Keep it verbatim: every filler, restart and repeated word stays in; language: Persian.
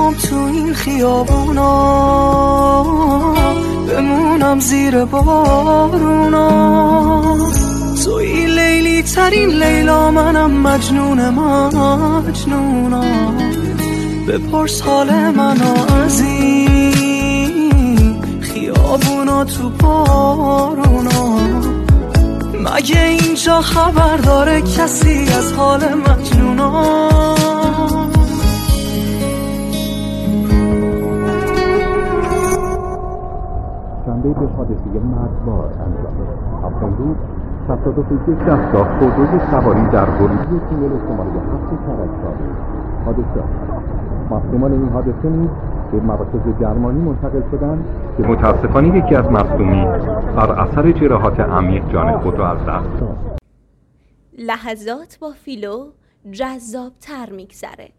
بیام تو این خیابونا، بمونم زیر بارونا. توی لیلی ترین لیلا، منم مجنون مجنونا. بپرس حال منو از این خیابونا تو بارونا. مگه اینجا خبر داره کسی از حال مجنونا؟ شنبه به حادثه مرگبار انجام شد. هفتم روز شصت و دو دستگاه خودروی سواری در ورودی تونل شماره هفت کرج‌آباد حادثه افتاد. مصدومان این حادثه نیز به مراکز درمانی منتقل شدند که متاسفانه یکی از مصدومین بر اثر جراحات عمیق جان خود را از دست داد. لحظات با فیلو جذاب‌تر می‌گذره.